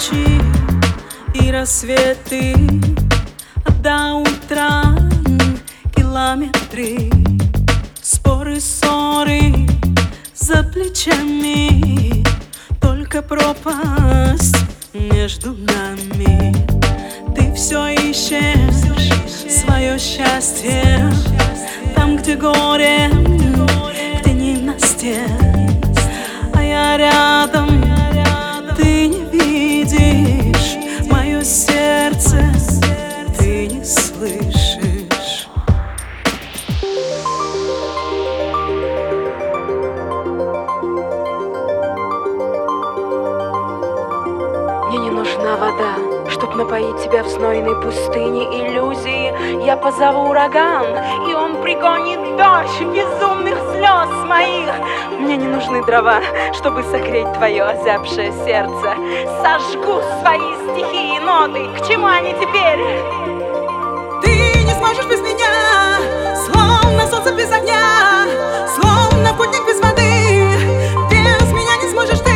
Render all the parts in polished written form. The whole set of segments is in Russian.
ночи и рассветы, а до утра километры, споры, ссоры за плечами, только пропасть между нами. Ты все ищешь свое счастье там, где горе, где ненастье, а я рядом, ты не видишь мое сердце, ты не слышишь. Мне не нужна вода, чтоб напоить тебя в знойной пустыне иллюзии. Я позову ураган, и он пригонит дождь безумных слез моих. Мне не нужны дрова, чтобы согреть твое озябшее сердце. Сожгу свои стихи и ноты, к чему они теперь? Ты не сможешь без меня, словно солнце без огня, словно путник без воды. Без меня не сможешь ты.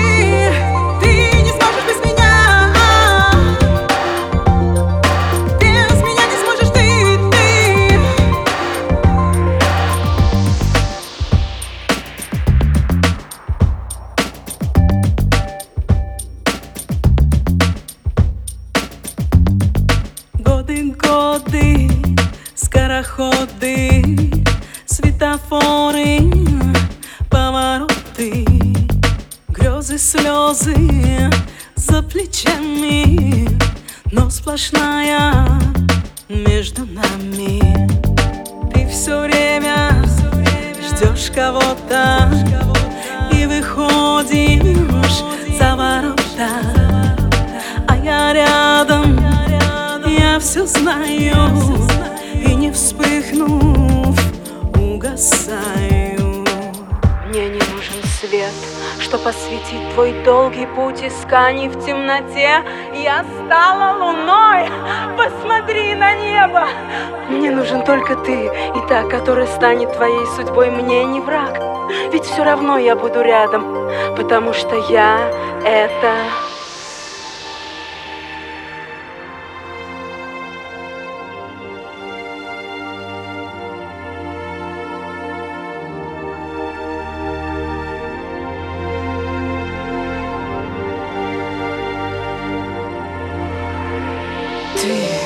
Годы, скороходы, светофоры, повороты, грезы, слезы за плечами, но сплошная между нами. Ты все время ждешь кого-то и выходишь за ворота, а я рядом, я все знаю, и не вспыхнув, угасаю. Мне не нужен свет, чтоб осветить твой долгий путь исканий в темноте. Я стала луной, посмотри на небо. Мне нужен только ты, и та, которая станет твоей судьбой, мне не враг. Ведь все равно я буду рядом, потому что я — это... Ты.